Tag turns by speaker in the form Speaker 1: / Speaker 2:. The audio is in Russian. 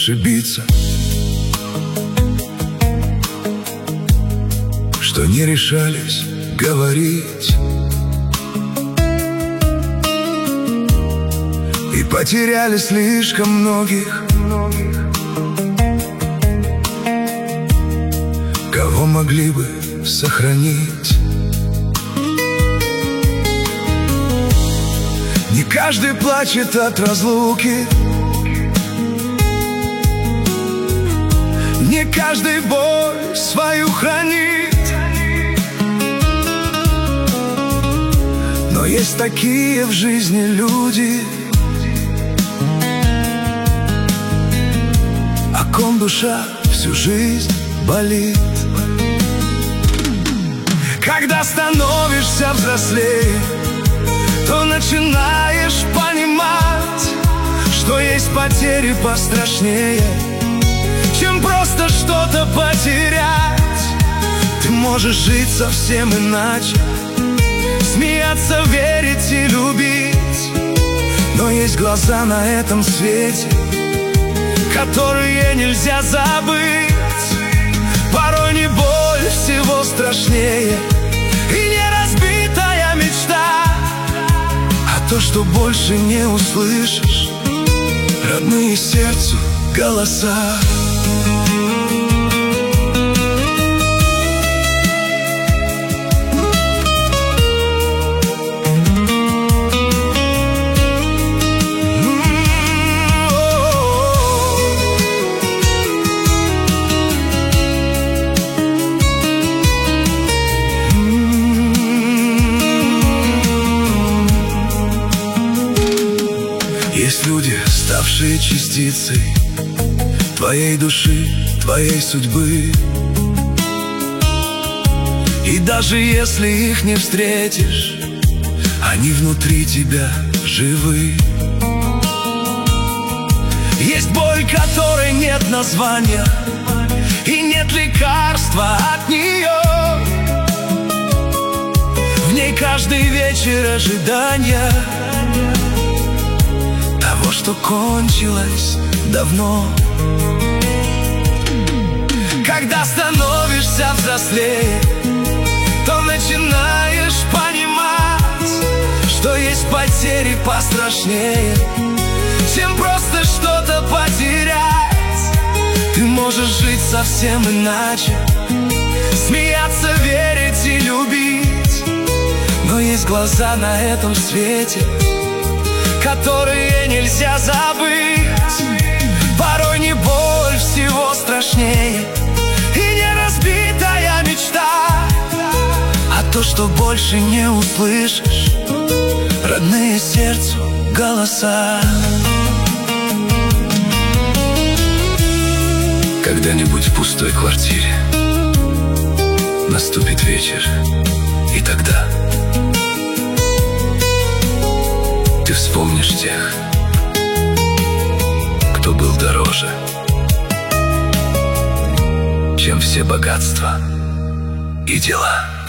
Speaker 1: ошибиться, что не решались говорить, и потеряли слишком многих, кого могли бы сохранить. Не каждый плачет от разлуки, не каждый боль свою хранит, но есть такие в жизни люди, о ком душа всю жизнь болит. Когда становишься взрослее, то начинаешь понимать, что есть потери пострашнее, чем просто что-то потерять. Ты можешь жить совсем иначе, смеяться, верить и любить, но есть глаза на этом свете, которые нельзя забыть. Порой не боль всего страшнее, и не разбитая мечта, а то, что больше не услышишь родные сердцу голоса. Есть люди, ставшие частицей твоей души, твоей судьбы, и даже если их не встретишь, они внутри тебя живы. Есть боль, которой нет названия, и нет лекарства от нее. В ней каждый вечер ожидания того, что кончилось давно. Когда становишься взрослее, то начинаешь понимать, что есть потери пострашнее, чем просто что-то потерять. Ты можешь жить совсем иначе, смеяться, верить и любить, но есть глаза на этом свете, которые нельзя забыть. Порой не боль всего страшнее, и не разбитая мечта, а то, что больше не услышишь родные сердцу голоса. Когда-нибудь в пустой квартире наступит вечер, и тогда ты вспомнишь тех, кто был дороже, чем все богатства и дела.